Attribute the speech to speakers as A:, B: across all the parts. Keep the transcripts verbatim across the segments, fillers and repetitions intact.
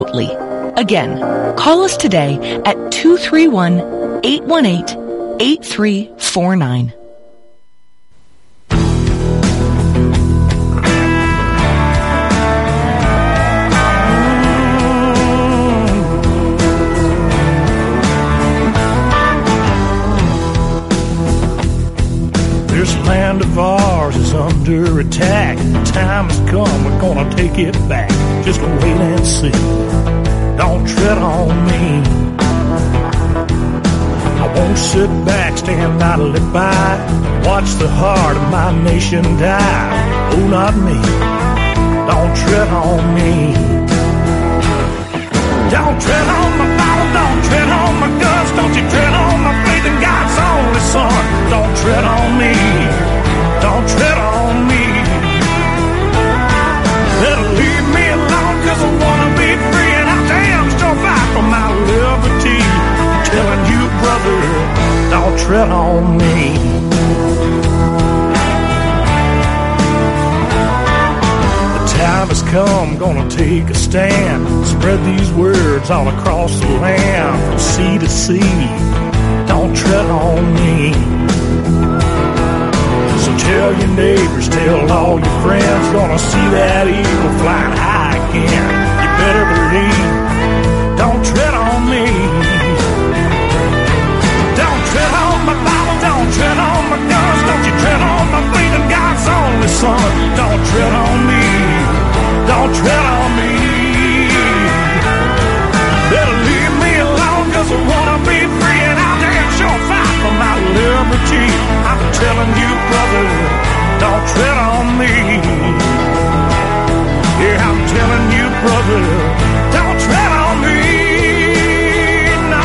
A: Again, call us today at two three one, eight one eight, eight three four nine.
B: This land of ours is under attack. The time has come, we're gonna take it back. Just wait and see. Don't tread on me. I won't sit back, stand idly by, watch the heart of my nation die. Oh, not me. Don't tread on me. Don't tread on my Bible, don't tread on my guts. Don't you tread on my faith in God's only Son. Don't tread on me. Don't tread on me. Better leave me alone, cause I wanna be free, and I damn sure fight for my liberty. I'm telling you, brother, don't tread on me. The time has come, gonna take a stand. Spread these words all across the land, from sea to sea. Don't tread on me. So tell your neighbors, tell all your friends, gonna see that eagle flying high again. You better believe, don't tread on me. Don't tread on my Bible, don't tread on my guns. Don't you tread on my faith in God's only Son. Don't tread on me. Don't tread on me. Better leave me alone, cause I wanna be free, and I'll damn sure fight for my liberty. I'm telling you, brother, don't tread on me. Yeah, I'm telling you, brother, don't tread on me. No.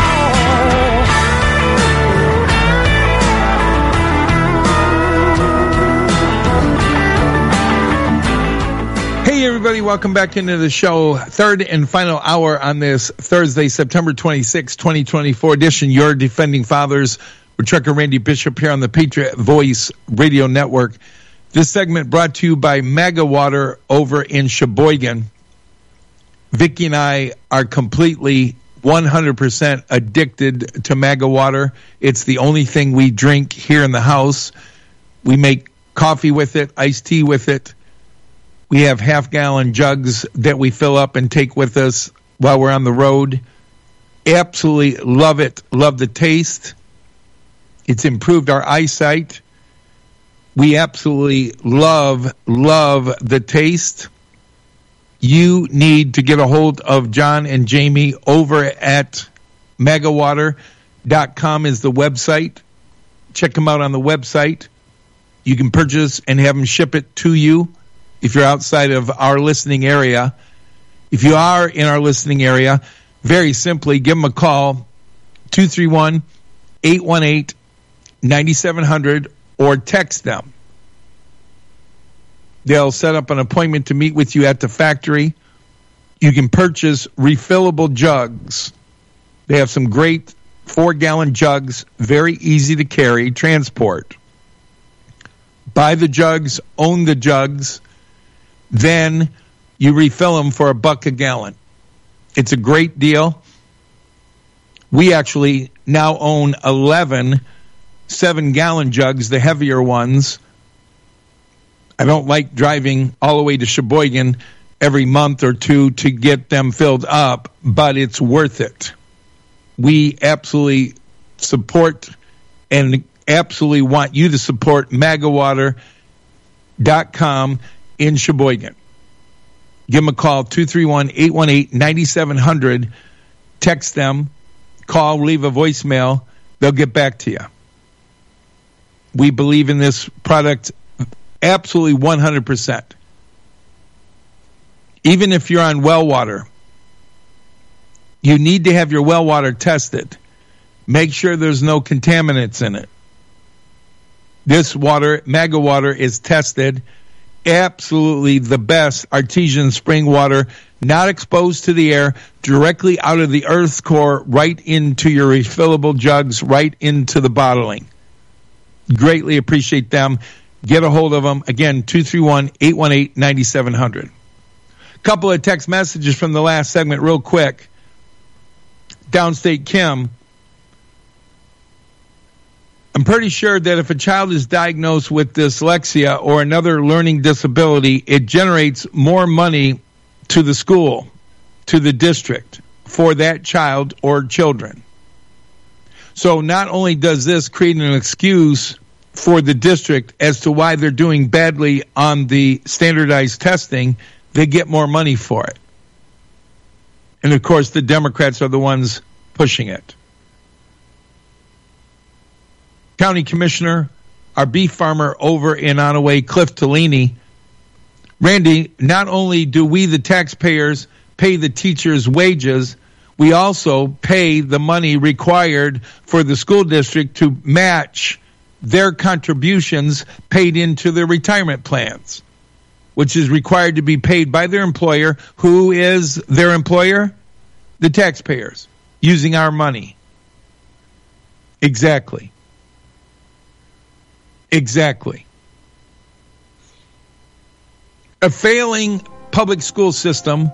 C: Hey everybody, welcome back into the show. Third and final hour on this Thursday, September twenty-sixth, twenty twenty-four edition. Your Defending Fathers with Trucker Randy Bishop here on the Patriot Voice Radio Network. This segment brought to you by Mega Water over in Sheboygan. Vicki and I are completely one hundred percent addicted to Mega Water. It's the only thing we drink here in the house. We make coffee with it, iced tea with it. We have half-gallon jugs that we fill up and take with us while we're on the road. Absolutely love it. Love the taste. It's improved our eyesight. We absolutely love, love the taste. You need to get a hold of John and Jamie over at mega water dot com is the website. Check them out on the website. You can purchase and have them ship it to you if you're outside of our listening area. If you are in our listening area, very simply, give them a call, two three one, eight one eight, nine seven zero zero, or text them. They'll set up an appointment to meet with you at the factory. You can purchase refillable jugs. They have some great four-gallon jugs, very easy to carry, transport. Buy the jugs, own the jugs, then you refill them for a buck a gallon. It's a great deal. We actually now own eleven seven-gallon jugs, the heavier ones. I don't like driving all the way to Sheboygan every month or two to get them filled up, but it's worth it. We absolutely support and absolutely want you to support mega water dot com in Sheboygan. Give them a call, two three one, eight one eight, nine seven zero zero. Text them, call, leave a voicemail. They'll get back to you. We believe in this product absolutely one hundred percent. Even if you're on well water, you need to have your well water tested. Make sure there's no contaminants in it. This water, Mega Water, is tested. Absolutely the best artesian spring water, not exposed to the air, directly out of the earth's core, right into your refillable jugs, right into the bottling. Greatly appreciate them. Get a hold of them. Again, two three one, eight one eight, nine seven zero zero. Couple of text messages from the last segment real quick. Downstate Kim. I'm pretty sure that if a child is diagnosed with dyslexia or another learning disability, it generates more money to the school, to the district, for that child or children. So not only does this create an excuse for the district as to why they're doing badly on the standardized testing, they get more money for it. And of course, the Democrats are the ones pushing it. County Commissioner, our beef farmer over in Onaway, Cliff Tellini. Randy, not only do we, the taxpayers, pay the teachers' wages, we also pay the money required for the school district to match their contributions paid into their retirement plans, which is required to be paid by their employer. Who is their employer? The taxpayers, using our money. Exactly. Exactly. A failing public school system,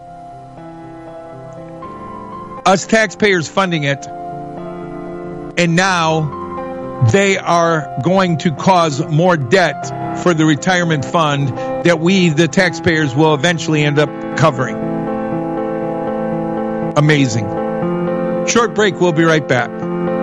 C: us taxpayers funding it, and now they are going to cause more debt for the retirement fund that we, the taxpayers, will eventually end up covering. Amazing. Short break. We'll be right back.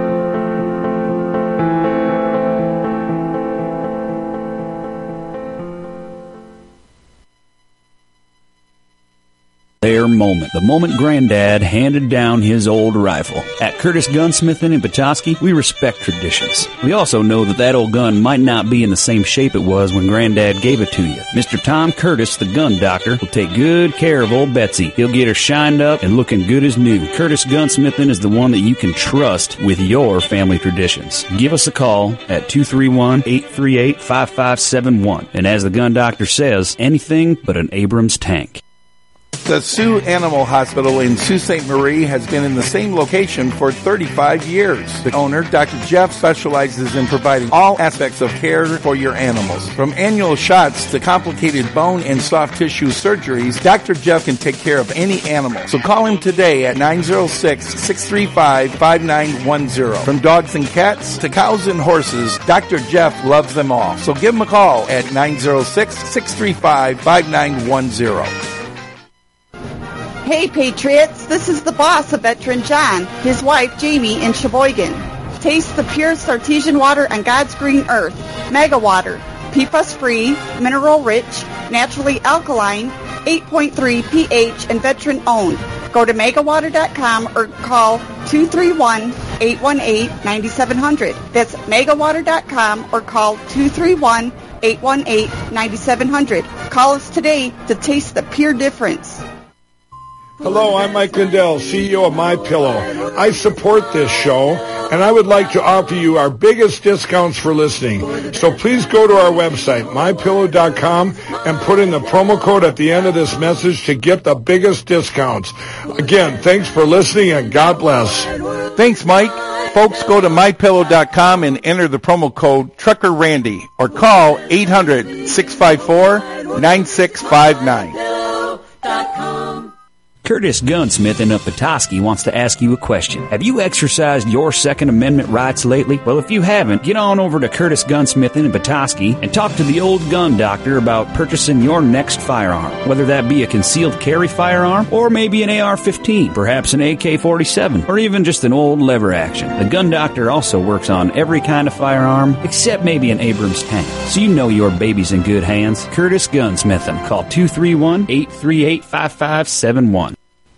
D: Their moment. The moment Granddad handed down his old rifle. At Curtis Gunsmithing in Petoskey, we respect traditions. We also know that that old gun might not be in the same shape it was when Granddad gave it to you. Mister Tom Curtis, the gun doctor, will take good care of old Betsy. He'll get her shined up and looking good as new. Curtis Gunsmithing is the one that you can trust with your family traditions. Give us a call at two three one, eight three eight, five five seven one. And as the gun doctor says, anything but an Abrams tank.
E: The Sioux Animal Hospital in Sault Ste. Marie has been in the same location for thirty-five years. The owner, Doctor Jeff, specializes in providing all aspects of care for your animals. From annual shots to complicated bone and soft tissue surgeries, Doctor Jeff can take care of any animal. So call him today at nine oh six, six three five, five nine one zero. From dogs and cats to cows and horses, Doctor Jeff loves them all. So give him a call at nine oh six, six three five, five nine one zero.
F: Hey Patriots, this is the boss of Veteran John, his wife Jamie in Sheboygan. Taste the purest artesian water on God's green earth. Mega Water, P F A S-free, mineral-rich, naturally alkaline, eight point three pH, and veteran-owned. Go to mega water dot com or call two three one, eight one eight, nine seven zero zero. That's mega water dot com or call two three one, eight one eight, nine seven zero zero. Call us today to taste the pure difference.
G: Hello, I'm Mike Lindell, C E O of MyPillow. I support this show, and I would like to offer you our biggest discounts for listening. So please go to our website, my pillow dot com, and put in the promo code at the end of this message to get the biggest discounts. Again, thanks for listening, and God bless.
E: Thanks, Mike. Folks, go to my pillow dot com and enter the promo code Trucker Randy or call eight hundred, six five four, nine six five nine.
D: Curtis Gunsmith in Petoskey wants to ask you a question. Have you exercised your Second Amendment rights lately? Well, if you haven't, get on over to Curtis Gunsmith in Petoskey and talk to the old gun doctor about purchasing your next firearm. Whether that be a concealed carry firearm or maybe an A R fifteen, perhaps an A K forty-seven, or even just an old lever action. The gun doctor also works on every kind of firearm except maybe an Abrams tank. So you know your baby's in good hands. Curtis Gunsmithing. Call two three one, eight three eight, five five seven one.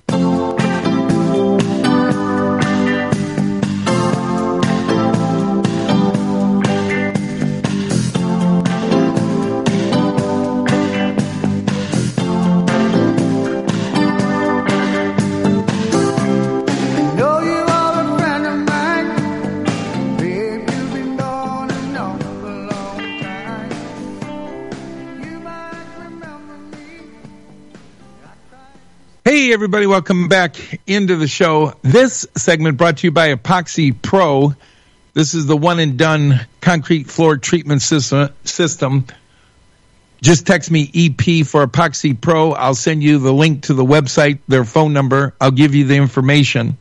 C: Hey, everybody, welcome back into the show. This segment brought to you by Epoxy Pro. This is the one-and-done concrete floor treatment system. system. Just text me E P for Epoxy Pro. I'll send you the link to the website, their phone number. I'll give you the information.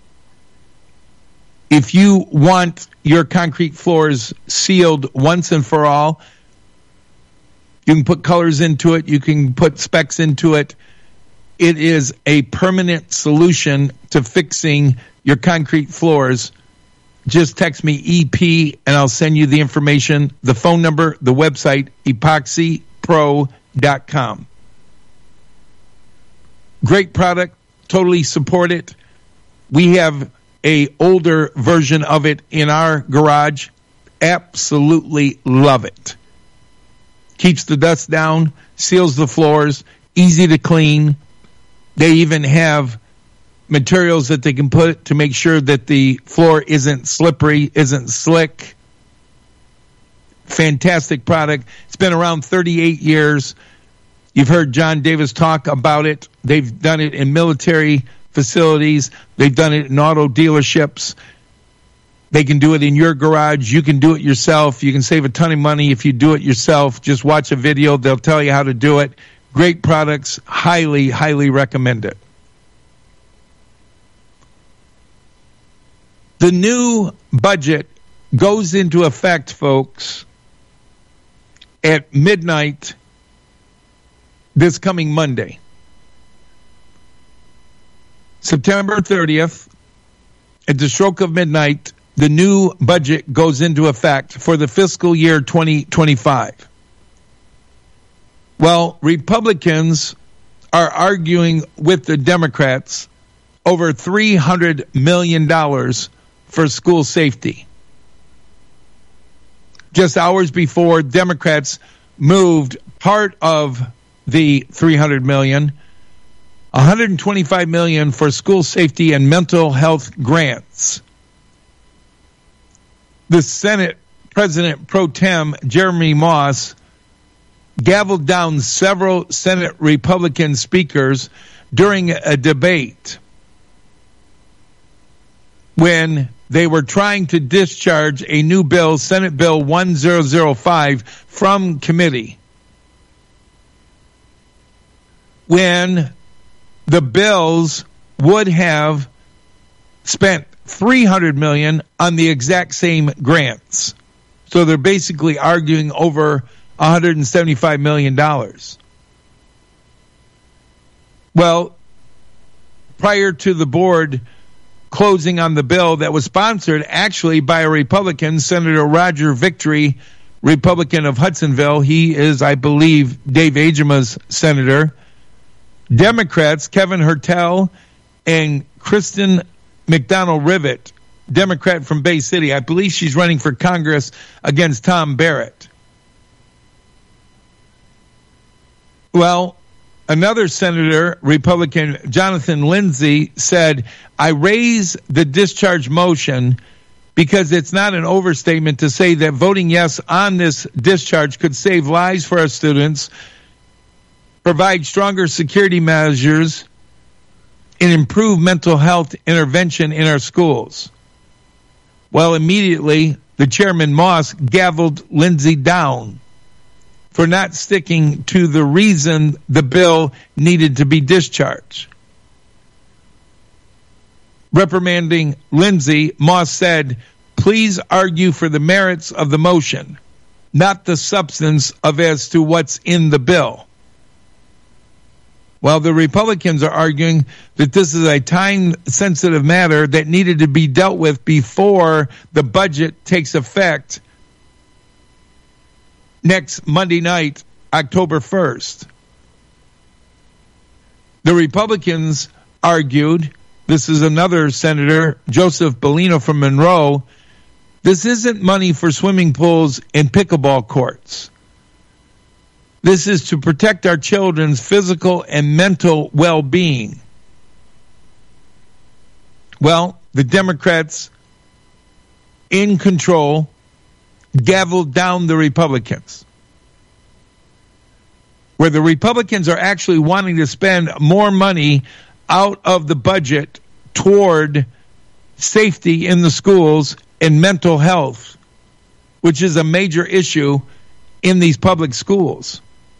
C: If you want your concrete floors sealed once and for all, you can put colors into it. You can put specs into it. It is a permanent solution to fixing your concrete floors. Just text me E P and I'll send you the information, the phone number, the website, epoxy pro dot com. Great product. Totally support it. We have a older version of it in our garage. Absolutely love it. Keeps the dust down, seals the floors, easy to clean. They even have materials that they can put to make sure that the floor isn't slippery, isn't slick. Fantastic product. It's been around thirty-eight years. You've heard John Davis talk about it. They've done it in military facilities. They've done it in auto dealerships. They can do it in your garage. You can do it yourself. You can save a ton of money if you do it yourself. Just watch a video. They'll tell you how to do it. Great products. Highly, highly recommend it. The new budget goes into effect, folks, at midnight this coming Monday. September thirtieth, at the stroke of midnight, the new budget goes into effect for the fiscal year twenty twenty-five. Well, Republicans are arguing with the Democrats over three hundred million dollars for school safety. Just hours before, Democrats moved part of the three hundred million dollars, one hundred twenty-five million dollars for school safety and mental health grants. The Senate President Pro Tem Jeremy Moss gavelled down several Senate Republican speakers during a debate when they were trying to discharge a new bill, Senate Bill one thousand five, from committee. When the bills would have spent three hundred million dollars on the exact same grants. So they're basically arguing over one hundred seventy-five million dollars. Well, prior to the board closing on the bill that was sponsored actually by a Republican, Senator Roger Victory, Republican of Hudsonville. He is, I believe, Dave Agema's senator. Democrats, Kevin Hertel and Kristen McDonald-Rivet, Democrat from Bay City. I believe she's running for Congress against Tom Barrett. Well, another senator, Republican Jonathan Lindsay, said, I raise the discharge motion because it's not an overstatement to say that voting yes on this discharge could save lives for our students, provide stronger security measures, and improve mental health intervention in our schools. Well, immediately, the chairman Moss gavelled Lindsay down for not sticking to the reason the bill needed to be discharged. Reprimanding Lindsay, Moss said, please argue for the merits of the motion, not the substance of as to what's in the bill. While the Republicans are arguing that this is a time-sensitive matter that needed to be dealt with before the budget takes effect next Monday night, October first. The Republicans argued, this is another senator, Joseph Bellino from Monroe, this isn't money for swimming pools and pickleball courts. This is to protect our children's physical and mental well-being. Well, the Democrats in control gavelled down the Republicans. Where the Republicans are actually wanting to spend more money out of the budget toward safety in the schools and mental health, which is a major issue in these public schools.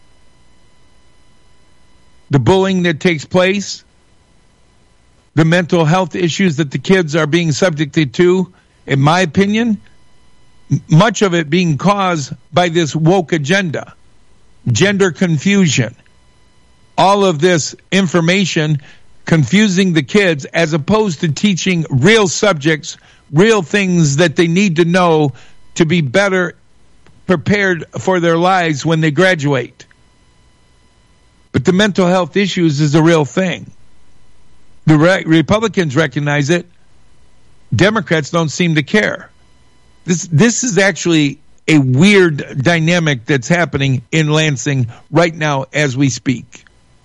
C: the bullying that takes place, the mental health issues that the kids are being subjected to, in my opinion, much of it being caused by this woke agenda, gender confusion, all of this information confusing the kids as opposed to teaching real subjects, real things that they need to know to be better prepared for their lives when they graduate. But the mental health issues is a real thing. The re- Republicans recognize it. Democrats don't seem to care. This this is actually a weird dynamic that's happening in Lansing right now as we speak.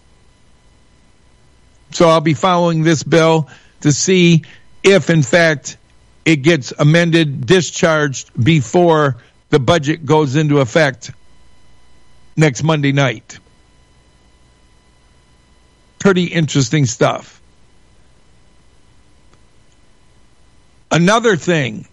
C: So I'll be following this bill to see if, in fact, it gets amended, discharged before the budget goes into effect next Monday night. Pretty interesting stuff. Another thing,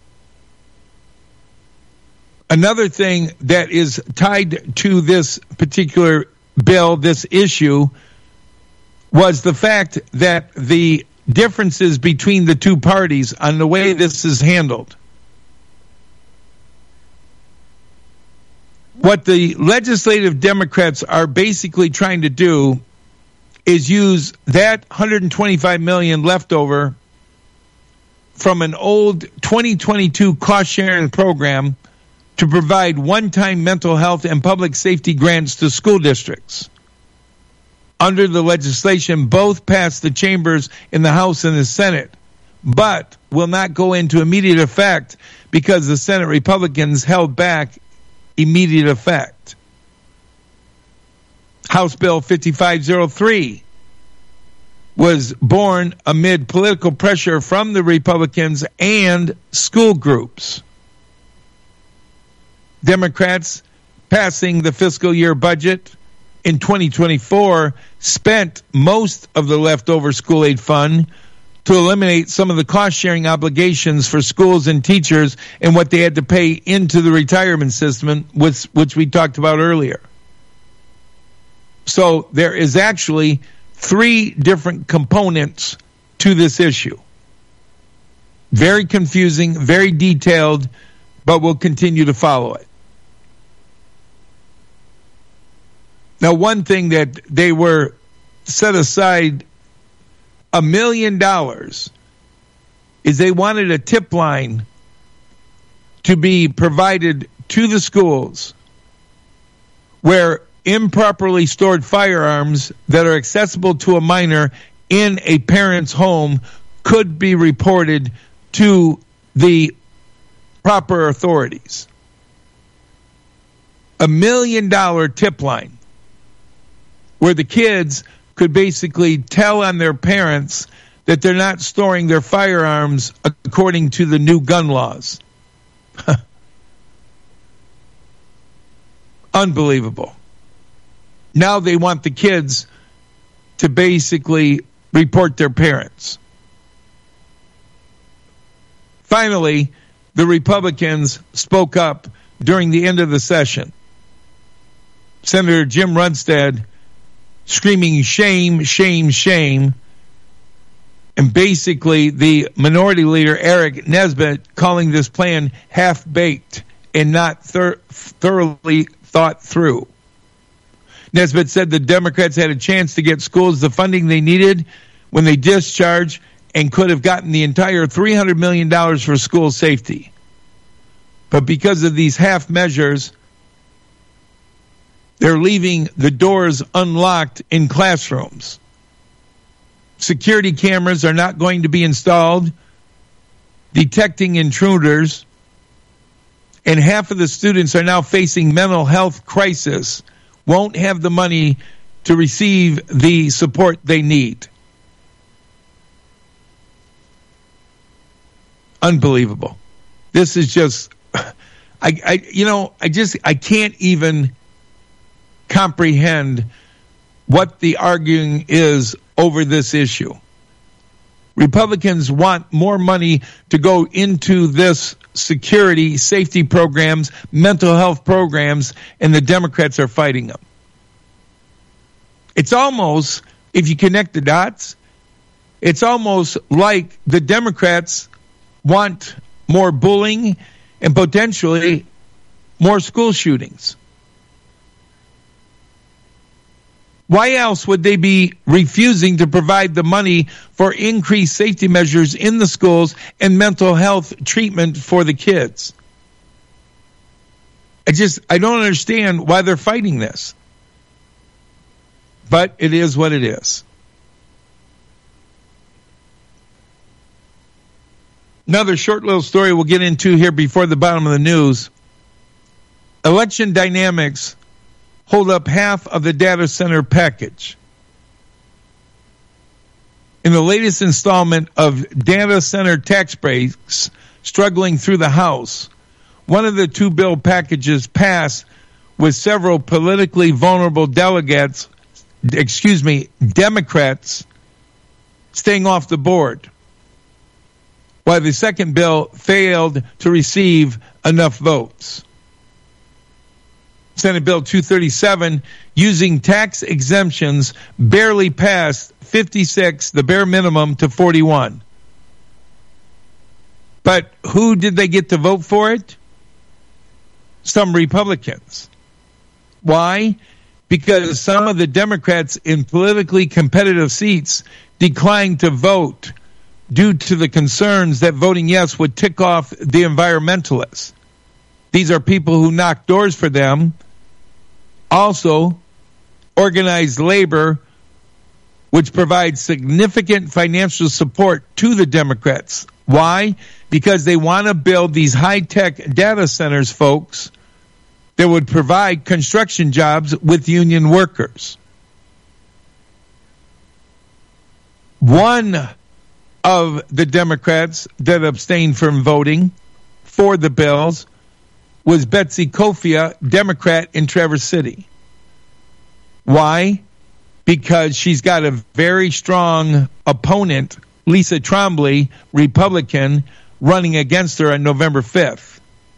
C: another thing that is tied to this particular bill, this issue, was the fact that the differences between the two parties on the way this is handled. What the legislative Democrats are basically trying to do is use that one hundred twenty-five million dollars leftover from an old twenty twenty-two cost-sharing program to provide one-time mental health and public safety grants to school districts. Under the legislation, both passed the chambers in the House and the Senate, but will not go into immediate effect because the Senate Republicans held back immediate effect. House Bill fifty-five oh three was born amid political pressure from the Republicans and school groups. Democrats passing the fiscal year budget in twenty twenty-four spent most of the leftover school aid fund to eliminate some of the cost-sharing obligations for schools and teachers and what they had to pay into the retirement system, which, which we talked about earlier. So there is actually three different components to this issue. Very confusing, very detailed, but we'll continue to follow it. Now, one thing that they were set aside a million dollars is they wanted a tip line to be provided to the schools where improperly stored firearms that are accessible to a minor in a parent's home could be reported to the proper authorities. A million dollar tip line where the kids could basically tell on their parents that they're not storing their firearms according to the new gun laws. Unbelievable. Now they want the kids to basically report their parents. Finally, the Republicans spoke up during the end of the session. Senator Jim Runstad screaming shame, shame, shame, and basically the minority leader Eric Nesbitt calling this plan half-baked and not thir- thoroughly thought through. Nesbitt said the Democrats had a chance to get schools the funding they needed when they discharged and could have gotten the entire three hundred million dollars for school safety. But because of these half measures, they're leaving the doors unlocked in classrooms. Security cameras are not going to be installed, detecting intruders, and half of the students are now facing mental health crisis, won't have the money to receive the support they need. Unbelievable. This is just, I, I, you know, I just, I can't even comprehend what the arguing is over this issue. Republicans want more money to go into this security, safety programs, mental health programs, and the Democrats are fighting them. It's almost, if you connect the dots, it's almost like the Democrats want more bullying and potentially more school shootings. Why else would they be refusing to provide the money for increased safety measures in the schools and mental health treatment for the kids? I just, I don't understand why they're fighting this. But it is what it is. Another short little story we'll get into here before the bottom of the news. Election Dynamics hold up half of the data center package. In the latest installment of data center tax breaks struggling through the House, one of the two bill packages passed with several politically vulnerable delegates, excuse me, Democrats, staying off the board, while the second bill failed to receive enough votes. Senate Bill two thirty-seven, using tax exemptions, barely passed fifty-six, the bare minimum, to forty-one. But who did they get to vote for it? Some Republicans. Why? Because some of the Democrats in politically competitive seats declined to vote due to the concerns that voting yes would tick off the environmentalists. These are people who knock doors for them. Also, organized labor, which provides significant financial support to the Democrats. Why? Because they want to build these high-tech data centers, folks, that would provide construction jobs with union workers. One of the Democrats that abstained from voting for the bills was Betsy Kofia, Democrat in Traverse City. Why? Because she's got a very strong opponent, Lisa Trombley, Republican, running against her on November fifth.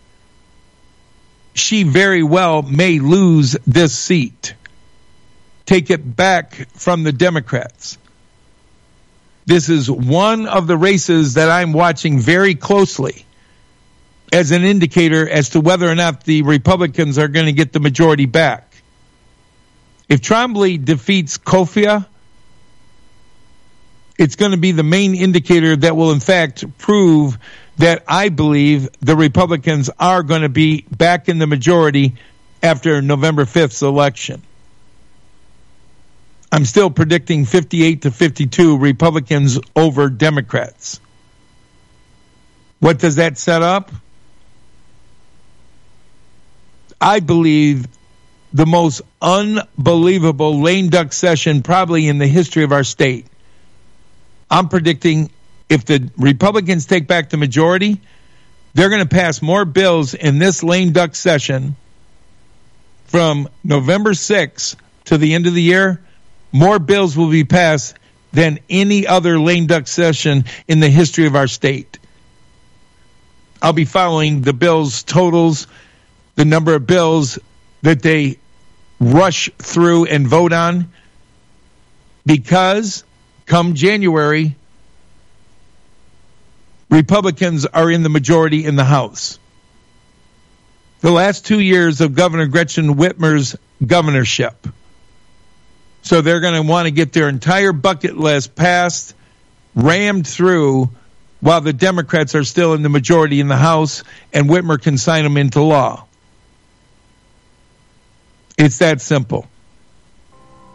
C: She very well may lose this seat, take it back from the Democrats. This is one of the races that I'm watching very closely as an indicator as to whether or not the Republicans are going to get the majority back. If Trombley defeats Kofia, it's going to be the main indicator that will in fact prove that I believe the Republicans are going to be back in the majority after November fifth's election. I'm still predicting fifty-eight to fifty-two Republicans over Democrats. What does that set up? I believe the most unbelievable lame duck session probably in the history of our state. I'm predicting if the Republicans take back the majority, they're going to pass more bills in this lame duck session from November sixth to the end of the year. More bills will be passed than any other lame duck session in the history of our state. I'll be following the bills totals, the number of bills that they rush through and vote on, because come January, Republicans are in the majority in the House. The last two years of Governor Gretchen Whitmer's governorship. So they're going to want to get their entire bucket list passed, rammed through, while the Democrats are still in the majority in the House, and Whitmer can sign them into law. It's that simple.